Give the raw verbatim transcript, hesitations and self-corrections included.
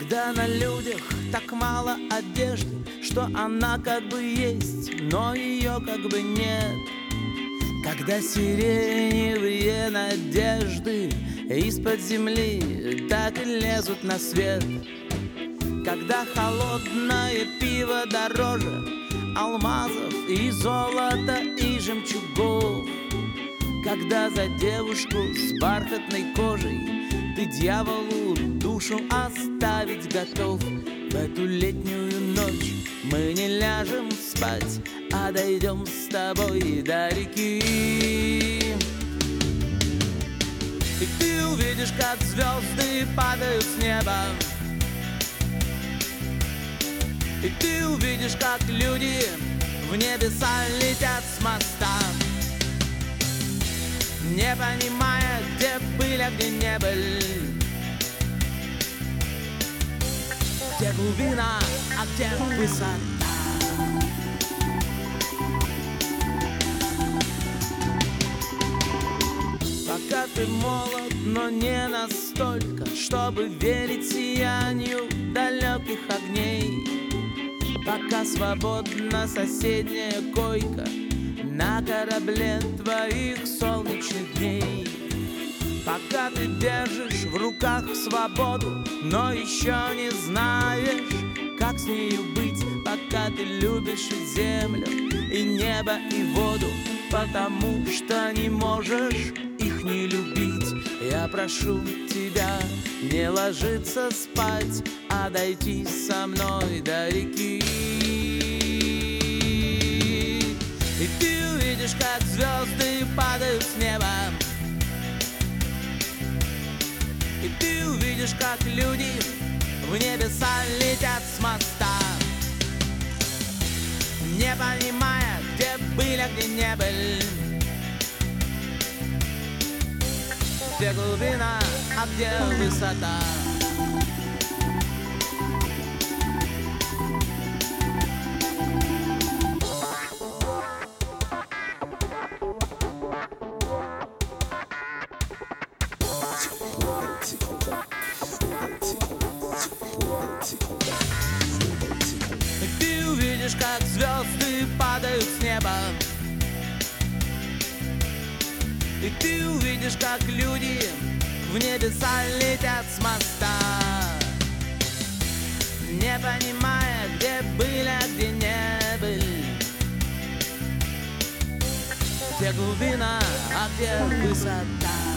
Когда на людях так мало одежды, что она как бы есть, но ее как бы нет. Когда сиреневые надежды из-под земли так и лезут на свет. Когда холодное пиво дороже алмазов и золота и жемчугов. Когда за девушку с бархатной кожей ты дьяволу душу оставить готов. В эту летнюю ночь мы не ляжем спать, а дойдем с тобой до реки. И ты увидишь, как звезды падают с неба. И ты увидишь, как люди в небеса летят с моста, не понимая, где были, а где не были, где глубина, а где высота. Пока ты молод, но не настолько, чтобы верить сиянию далеких огней. Пока свободна соседняя койка на корабле твоих солнечных дней. Пока ты держишь в руках свободу, но еще не знаешь, как с нею быть. Пока ты любишь и землю, и небо, и воду, потому что не можешь их не любить. Я прошу тебя не ложиться спать, а дойти со мной до реки. И ты увидишь, как звезды падают с неба. И ты увидишь, как люди в небеса летят с моста, не понимая, где были, а где не были, где глубина, а где высота. И ты увидишь, как звезды падают с неба. И ты увидишь, как люди в небеса летят с моста, не понимая, где были, а где не были, где глубина, а где высота.